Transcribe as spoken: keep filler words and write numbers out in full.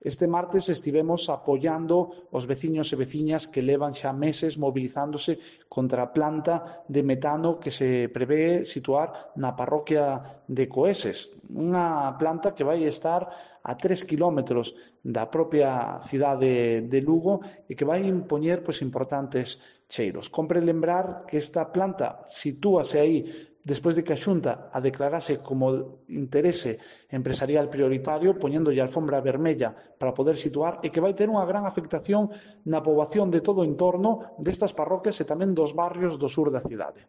Este martes estivemos apoiando os veciños e veciñas que levan xa meses mobilizándose contra a planta de metano que se prevé situar na parroquia de Coeses, unha planta que vai estar a tres quilómetros da propia cidade de Lugo e que vai impoñer pois, importantes cheiros. Compre lembrar que esta planta sitúase aí despois de que a Xunta a declarase como interese empresarial prioritario, poñéndolle a alfombra vermella para poder situar, e que vai ter unha gran afectación na poboación de todo o entorno destas parroquias e tamén dos barrios do sur da cidade.